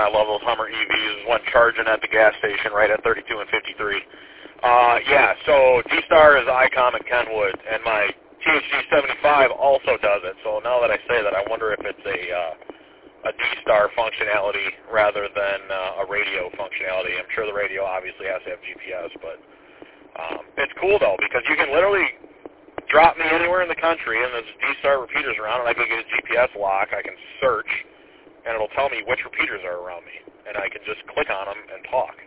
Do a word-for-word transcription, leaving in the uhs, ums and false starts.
I love those Hummer E Vs when charging at the gas station right at thirty-two and fifty-three. Uh, yeah, so D-Star is ICOM and Kenwood, and my T H G seventy-five also does it. So now that I say that, I wonder if it's a uh, a D-Star functionality rather than uh, a radio functionality. I'm sure the radio obviously has to have G P S, but um, it's cool, though, because you can literally drop me anywhere in the country, and there's D-Star repeaters around, and I can get a G P S lock. I can search, and it'll tell me which repeaters are around me, and I can just click on them and talk.